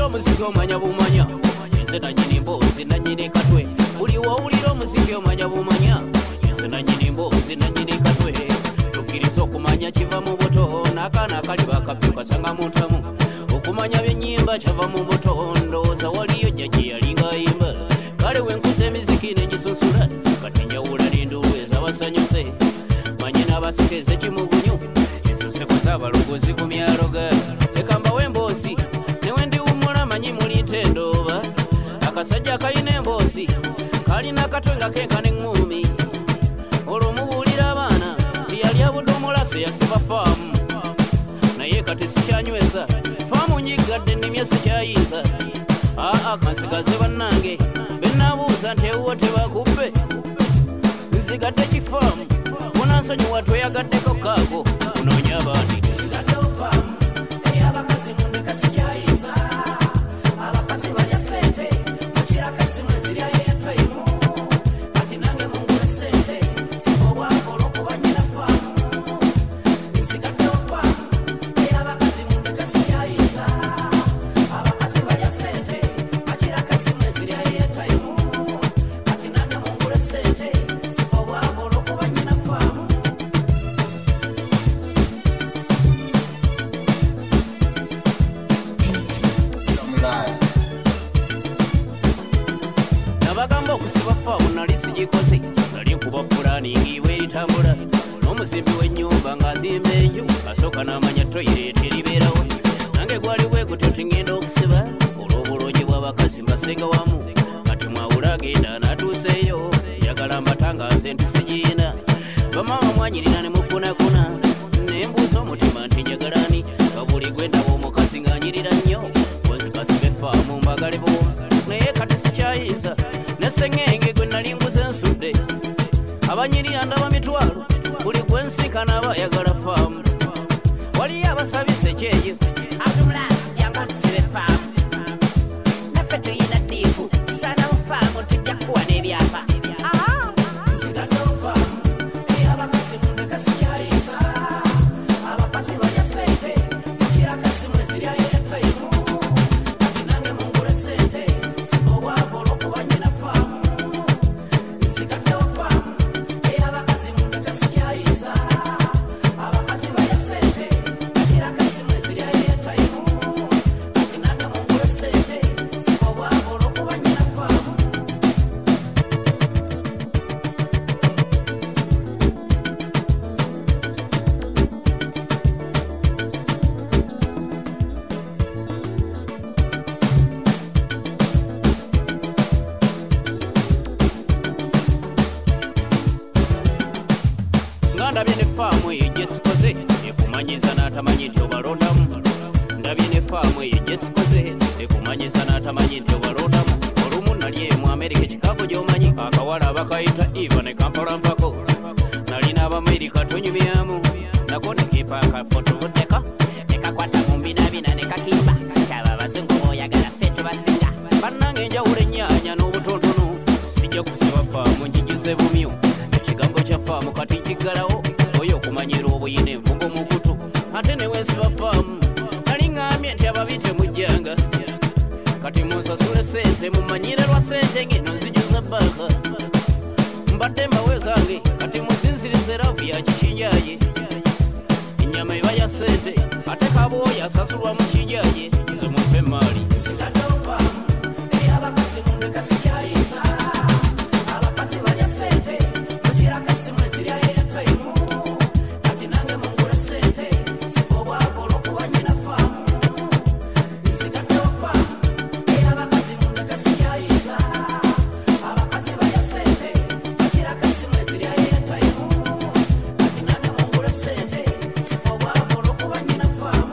omuziki omanya bumanya nze nanyini mboozi nanyini katwe buli wawulira omuziki omanya bumanya nze nanyini mboozi nanyini katwe tukkiriza okumanya kiva mu buto n'akaana akali bakabyo kasanga muntamu okumanya byennyimba kyava mu buto ndowooza waliyo jjajje yalinga ayimba kale wenkuza emiziki nenyisunsula kati njawula n'enduulu ez'abasanyuse manyi n'abasikeze kimugunyu enseko z'abalongozi ku myaloga leka mbawe emboozi newe ndiwummula manyi muli ntendooba akasajja kalina emboozi kalina akatwe nga kenka n'eŋŋuumi olwo mubuulira abaana tiyali abudumulase yasiba faamu naye kati sikyanyweza faamu nyiggadde nnimye sikyayinza aa kansigaze bannange benaabuuza nti ewuwo tebakubbe nsigadde kifaamu munansonyiwa tweyagaddeko kaako kunoonya abandi ey'abakazi mundeka sikyayinza abakazi balya sente mukiraka esimu eziryayo eyataimu kati nange mungula sente sibobwako olw'okuba nyina faamu nsigaddewo faamu ey'abakazi mundeka sikyayinza abakazi balya sente mukiraka esimu eziryayo eyataimu kati nange mungula sente sibobwako olw'okuba nyina faamu nabagamba okusiba faamu nali sigikoze nali nkuba pulaningi ibwe eritambula n'omuzimbi w'ennyumba ng'azimba enju asooka n'amanya toyireeti eribeerawo nange gwali bwe gutyo tingenda okusiba olw'obulungi bw'abakazi mbasenga wamu kati mwawula agenda n'atuuseeyo njagala mbatanga nze ntisigiina bamaama mwanyirira ne mukunakuna nembuuza omutima nti njagalani nga buli gwendaba omukazi ng'anyirira nnyo kozikasibe faamu mbagale bo naye kati sikyayinza nesengenge gwe nali nguze ensudde abanyirira ndaba mitwalo buli gwensinkana aba ayagala faamu waliyo abasabise kyeyo abdumulasi jangu tusibe faamu naffe tuyina ddiivu tusanawo faamu tujja kukuwa n'ebyapa nsigaddewo faamu ey'abakazi mundeka sikyayinza abakazi balya sente mukiraka esimu eziryayo eyataimu kati nange mungula sente sibobwako olw'okuba nyina faamu nsigaddewo faamu ey'abakazi mundeka sikyayinza abakazi balya sente mukiraka esimu eziryayo eyataimu kati nange mungula sente sibobwako olw'okuba nyina faamu nga ndabye ne faamu eyo gyesikoze ekumanyiza n'atamanyi nti obalondamu ndabye ne faamu eyo gyesikoze ekumanyiza n'atamanyi nti obalondamu olumu nali emu Amerika Chicago gy'omanyi akawala abakayita eva ne kampalampako nali n'abamerika tonyumyamu nako nekipaaka fotovodeka nekakwata mu mbinabina ne kakimba kaba abazungu b'oyagala ffe tubasinga bannange enjawulo ennyaanya n'obutonotono sijja kusiba faamu njijuze bumyu ekigambo kya faamu kati nkiggalawo oyo okumanyira obuyina envungo mu kutu ate ne wensiba faamu nali ŋŋambye nti ababi temujjanga kati munsasule sente mumanyire lwa sente ngeno nzijuza bbaka mbadde mbawe zange kati musinzirize ravu ya kikinjaye ennyama eba ya sente ate kabwoyo asasulwa mu kinjaye nze mumpe emaali nsigaddewo faamu ey'abakazi mundeka sikyayinza abakazi balya sente mukiraka esimu eziryayo eyataimu kati nange mungula sente sibobwako olw'okuba nyina faamu nsigaddewo faamu ey'abakazi mundeka sikyayinza abakazi balya sente mukiraka esimu eziryayo eyataimu kati nange mungula sente sibobwako olw'okuba nyina faamu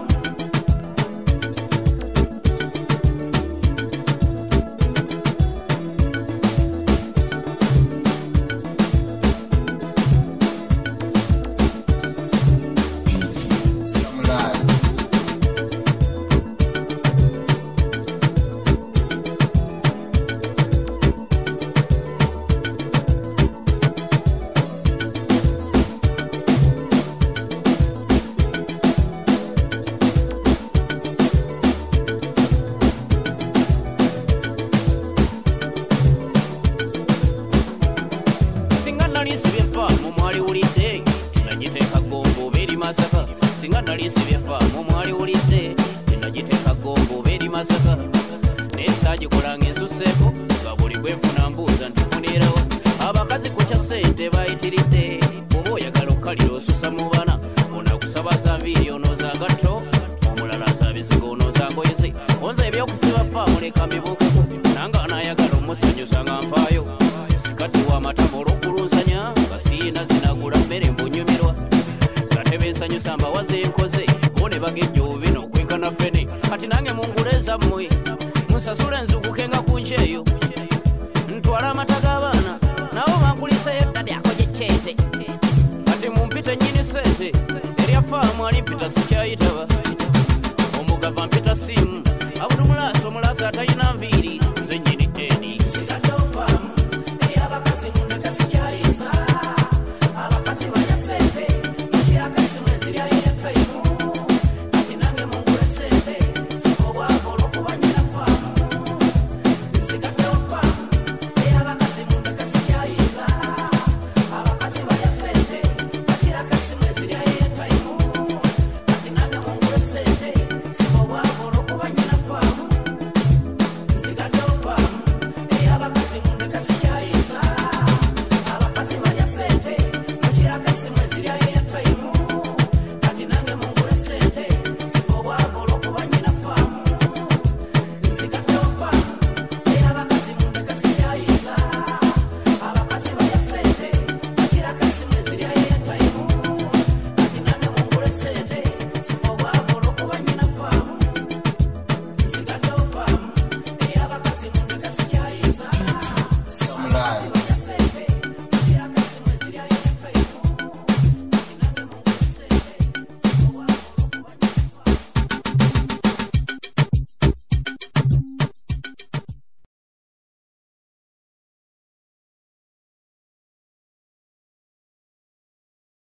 Namugongo beri Masaka nesagikolange ensuseeko nga buli bwenfuna mbuuza ntufunirawo abakazi ku kya ssente bayitiridde oba oyagala okkalira osusa mu bana onakusaba za nviiri onooza ngatto omulala za bizigo onooza ngoyezi onza ebyokusiba faamu leka mbibuukeko nanga anayagala omusanyusa nga mpaayo sikadde w'amatama olw'okulunzanya nga siina zinagula mmere mbunyumirwa gatebe ensanyusa mbawaze enkoze bone bagejja obubina okwenkana ffene kati nange munguleeza mmwe munsasula enzukukenga ku njeeyo ntwala amata g'abaana nabo bankuliseyo ddadi akoje kyete kati mumpite nnyini ssente erya faamu alimpita sikyayitaba omugava mpita simu abudumulaasa omulaasa atalina nviiri ze nnyini